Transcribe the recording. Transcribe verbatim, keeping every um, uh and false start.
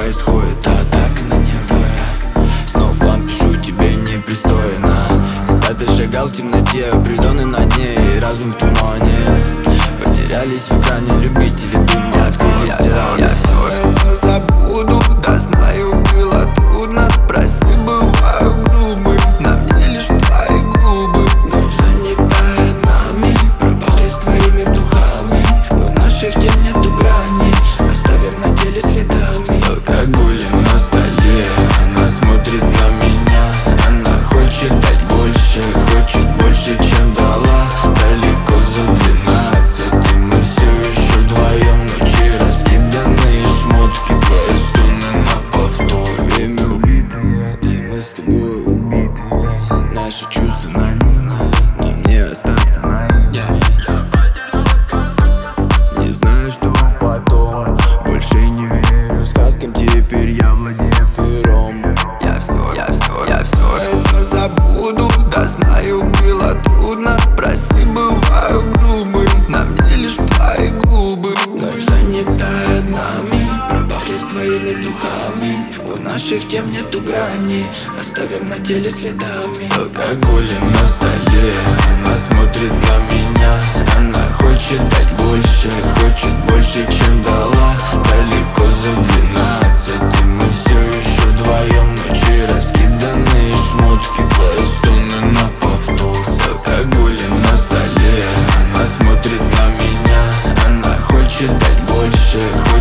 происходит атака на нервы. Снова в лампе пишу тебе непристойно. Когда ты шагал в темноте, придоны на дне и разум в тумане. Потерялись в экране любители дыма, открылись все раны. Я все это забуду, да знаю, было трудно. Прости, бываю грубым, на мне лишь твои губы. Ночь занятая нами, пропахли с твоими духами. У наших тем нету грани, оставим на теле следами. С алкоголем на столе, она смотрит на меня. Она хочет дать больше, хочет больше, чем дала. Далеко за двенадцать, и мы все еще вдвоем. Ночи раскиданные шмотки, твои стоны на повтор. Время убитое, и мы с тобой убитые. Наши чувства на линии, нам не остаться наивными. Не знаю, что потом, больше не верю сказкам, теперь я владею пером. Я все, я все, я все это забуду, да знаю, было трудно. Прости, бываю грубым, на мне лишь твои губы. Ночь занятая нами, пропахли с твоими духами. У наших тем нету грани, оставим на теле следами. С алкоголем на столе, она смотрит на меня. Она хочет дать больше, хочет больше, чем дала. Далеко за двенадцать, и мы все еще вдвоем. Ночи раскиданные шмотки, твои стоны на повтор. С алкоголем на столе, она смотрит на меня. Она хочет дать больше,